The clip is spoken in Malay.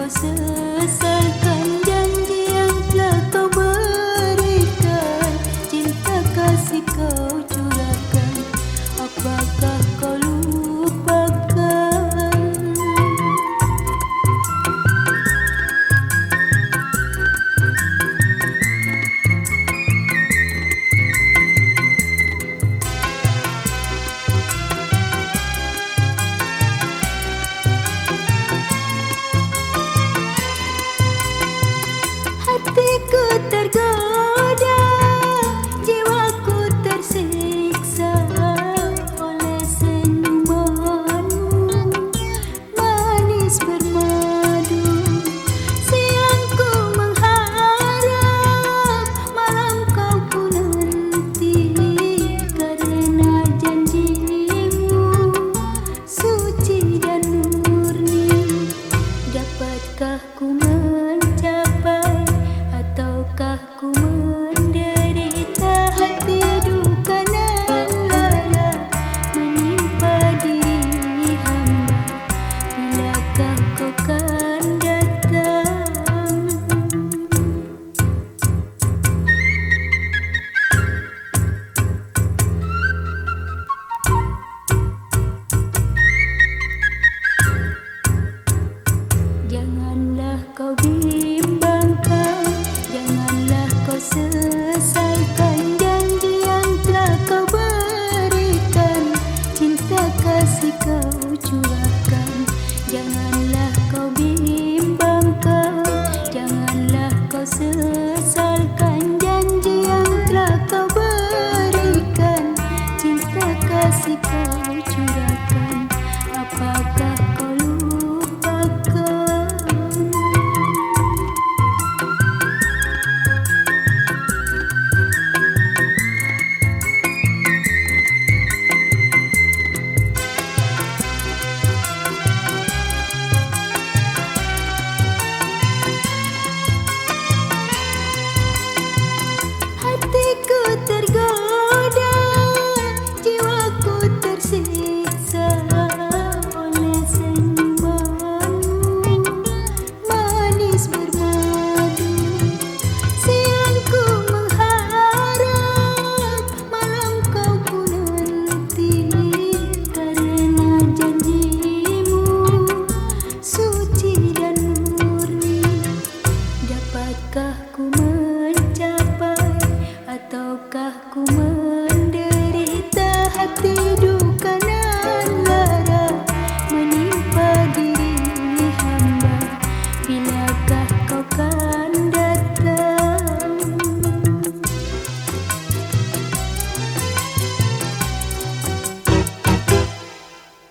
kau sesalkan janji yang telah kau berikan? Cinta kasih kau curahkan, apakah kau lupakan? Hatiku tergoda, jiwaku tersiksa oleh senyumanmu manis bermadu. Siang ku mengharap, malam kau ku nanti, karena janjimu suci dan murni. Dapatkah ku mencapai ataukah ku menderita? Hati duka nan lala menimpa diri hamba, bilakah kau kan datang? Janganlah kau bimbangkan, janganlah kau sesalkan janji yang telah kau berikan. Cinta kasih kau curahkan, janganlah kau bimbangkan, janganlah kau sesalkan janji yang telah kau berikan. Cinta kasih kau curahkan, apakah kau lupakan? Hatiku tergoda, jiwaku tersiksa oleh senyumanmu manis bermadu. Siang ku mengharap, malam kau ku nanti, karena janjimu suci dan murni. Dapatkah ku mencapai ataukah ku menderita? Hati